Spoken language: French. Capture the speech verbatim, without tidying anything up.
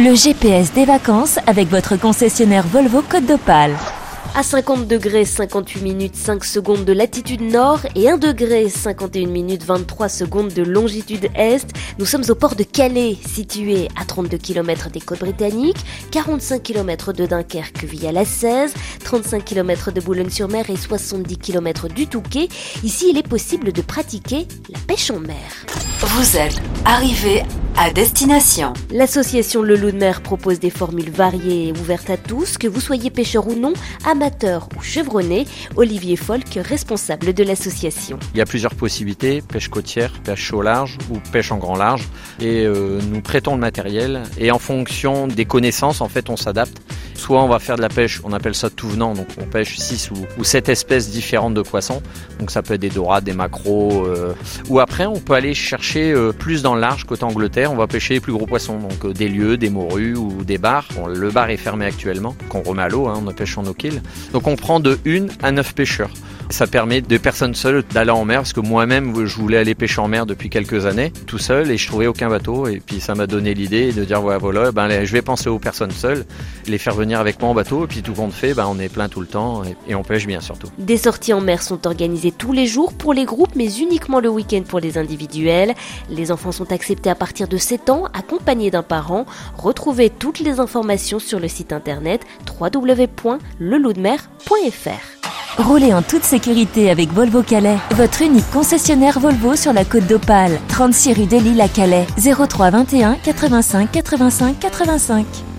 Le G P S des vacances avec votre concessionnaire Volvo Côte d'Opale. À cinquante degrés cinquante-huit minutes cinq secondes de latitude nord et un degré cinquante et une minutes vingt-trois secondes de longitude est, nous sommes au port de Calais, situé à trente-deux kilomètres des côtes britanniques, quarante-cinq kilomètres de Dunkerque via la seize, trente-cinq kilomètres de Boulogne-sur-Mer et soixante-dix kilomètres du Touquet. Ici, il est possible de pratiquer la pêche en mer. Vous êtes arrivé à destination. L'association Le Loup de Mer propose des formules variées et ouvertes à tous, que vous soyez pêcheur ou non, amateur ou chevronné. Olivier Folk, responsable de l'association. Il y a plusieurs possibilités, pêche côtière, pêche au large ou pêche en grand large. Et euh, nous prêtons le matériel et en fonction des connaissances, en fait, on s'adapte. Soit on va faire de la pêche, on appelle ça tout venant, donc on pêche six ou, ou sept espèces différentes de poissons. Donc ça peut être des dorades, des maquereaux. Euh, ou après, on peut aller chercher euh, plus dans le large côté Angleterre. On va pêcher les plus gros poissons, donc euh, des lieux, des morues ou des bars. Bon, le bar est fermé actuellement, qu'on remet à l'eau, hein, on pêche en no kill. Donc on prend de une à neuf pêcheurs. Ça permet de personnes seules d'aller en mer, parce que moi-même, je voulais aller pêcher en mer depuis quelques années, tout seul, et je trouvais aucun bateau. Et puis ça m'a donné l'idée de dire, ouais, voilà, ben, je vais penser aux personnes seules, les faire venir avec moi en bateau, et puis tout compte fait, ben, on est plein tout le temps, et, et on pêche bien surtout. Des sorties en mer sont organisées tous les jours pour les groupes, mais uniquement le week-end pour les individuels. Les enfants sont acceptés à partir de sept ans, accompagnés d'un parent. Retrouvez toutes les informations sur le site internet w w w point le loup de mer point f r. Roulez en toute sécurité avec Volvo Calais, votre unique concessionnaire Volvo sur la Côte d'Opale. trente-six rue de Lille à Calais, zéro trois vingt et un quatre-vingt-cinq quatre-vingt-cinq quatre-vingt-cinq.